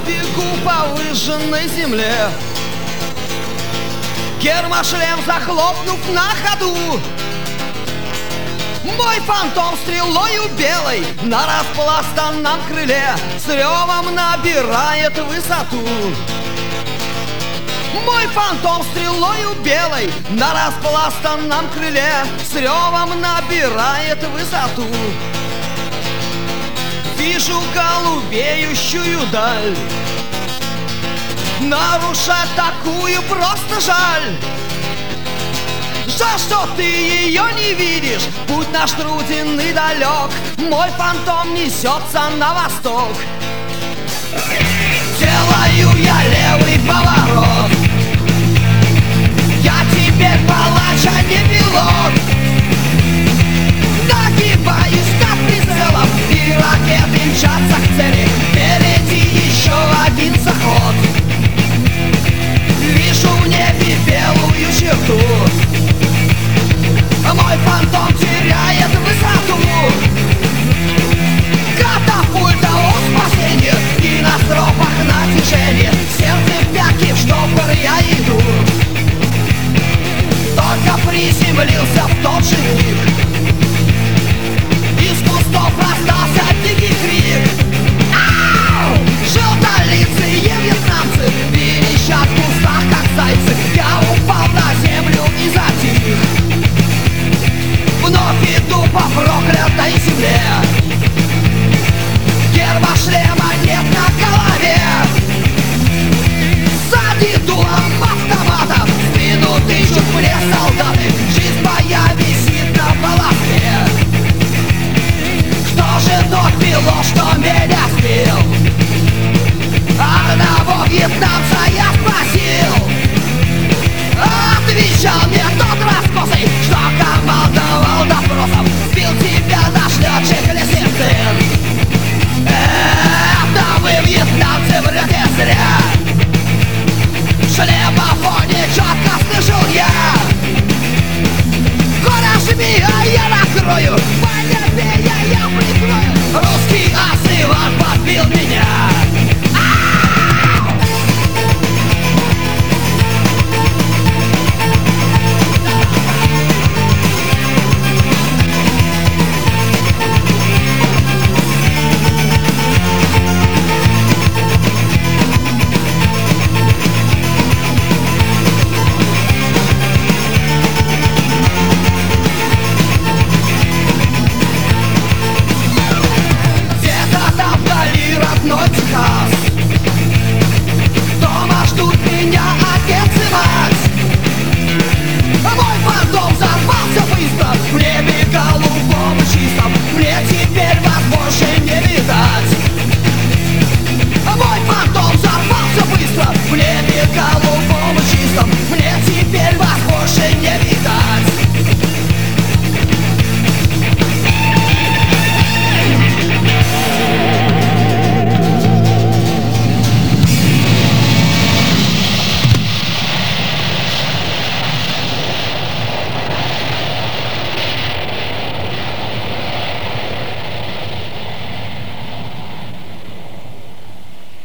бегу по выжженной земле, гермошлем захлопнув на ходу. Мой фантом стрелою белой на распластанном крыле с ревом набирает высоту. Мой фантом стрелою белой на распластанном крыле с ревом набирает высоту. Вижу голубеющую даль, нарушать такую просто жаль. Жаль, что ты ее не видишь, путь наш труден и далек. Мой фантом несется на восток. Делаю я левый поворот, я теперь палач, а не пилот.